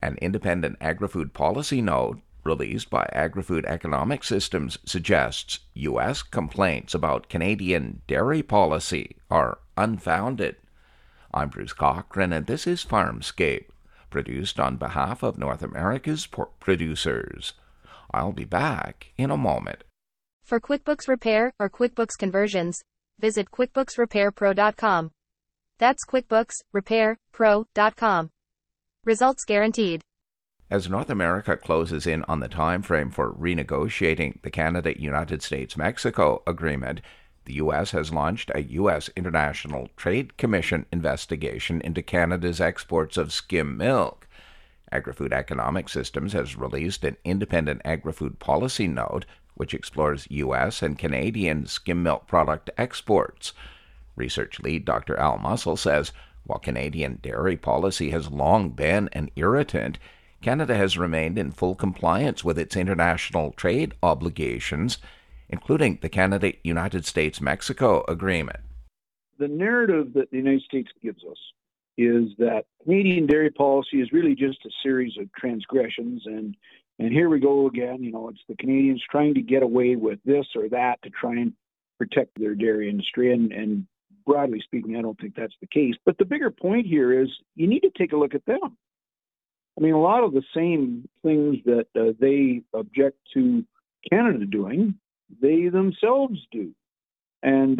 An independent agri-food policy note released by Agri-Food Economic Systems suggests U.S. complaints about Canadian dairy policy are unfounded. I'm Bruce Cochran, and this is Farmscape, produced on behalf of North America's pork producers. I'll be back in a moment. For QuickBooks Repair or QuickBooks Conversions, visit QuickBooksRepairPro.com. That's QuickBooksRepairPro.com. Results guaranteed. As North America closes in on the time frame for renegotiating the Canada-United States-Mexico agreement, the U.S. has launched a U.S. International Trade Commission investigation into Canada's exports of skim milk. Agri-Food Economic Systems has released an independent agri-food policy note which explores U.S. and Canadian skim milk product exports. Research lead Dr. Al Mussel says, while Canadian dairy policy has long been an irritant, Canada has remained in full compliance with its international trade obligations, including the Canada-United States-Mexico agreement. The narrative that the United States gives us is that Canadian dairy policy is really just a series of transgressions, and here we go again. It's the Canadians trying to get away with this or that to try and protect their dairy industry, and broadly speaking, I don't think that's the case. But the bigger point here is you need to take a look at them. I mean, a lot of the same things that they object to Canada doing, they themselves do. And,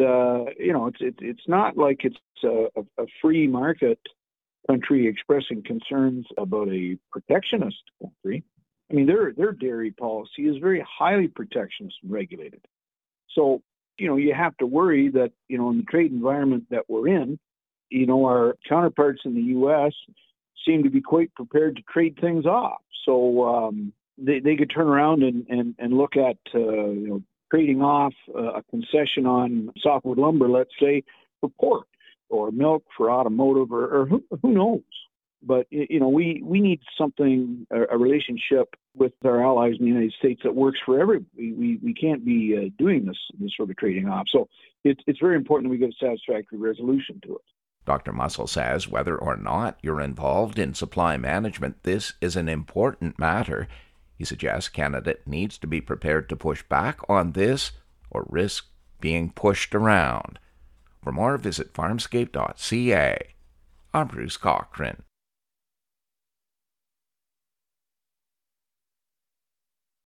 it's not like it's a free market country expressing concerns about a protectionist country. I mean, their dairy policy is very highly protectionist and regulated. So, you have to worry that, in the trade environment that we're in, our counterparts in the U.S. seem to be quite prepared to trade things off. So they could turn around and look at, trading off a concession on softwood lumber, let's say, for pork or milk for automotive or who knows. But, we need something, a relationship with our allies in the United States that works for everybody. We can't be doing this sort of trading off. So it's very important that we get a satisfactory resolution to it. Dr. Mussel says whether or not you're involved in supply management, this is an important matter. He suggests Canada needs to be prepared to push back on this or risk being pushed around. For more, visit farmscape.ca. I'm Bruce Cochran.